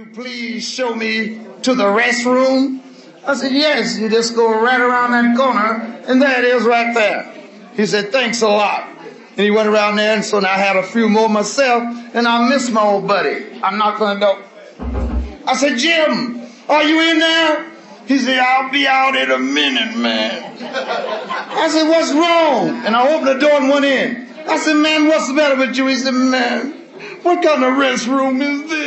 please show me to the restroom? I said, yes, you just go right around that corner, and there it is right there. He said, thanks a lot. And he went around there, and so now I had a few more myself, and I miss my old buddy. I'm knocking on the door. I said, Jim, are you in there? He said, I'll be out in a minute, man. I said, what's wrong? And I opened the door and went in. I said, man, what's the matter with you? He said, man, what kind of restroom is this?